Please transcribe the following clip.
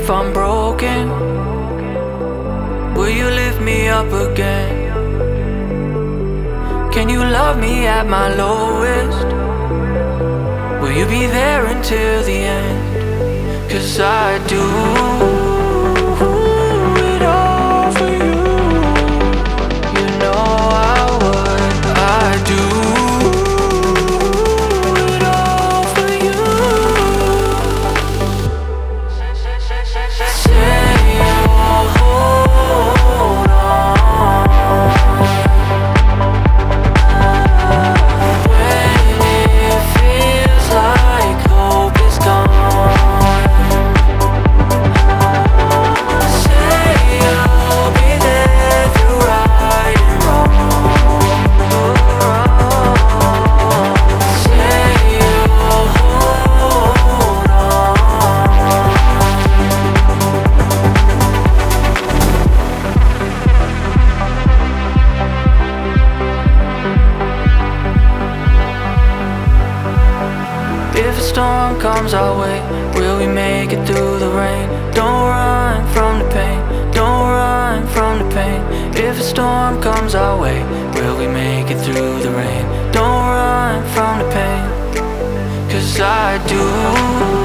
if I'm broken? Will you lift me up again? Can you love me at my lowest? Will you be there until the end? 'Cause I do it all for you. You know I would. I do it all for you. Say you will hold on when it feels like hope is gone. Say you'll be there through right and wrong. Say you'll hold on. If a storm comes our way, will we make it through the rain? Don't run from the pain, don't run from the pain. If a storm comes our way, will we make it through the rain? Don't run from the pain, 'cause I do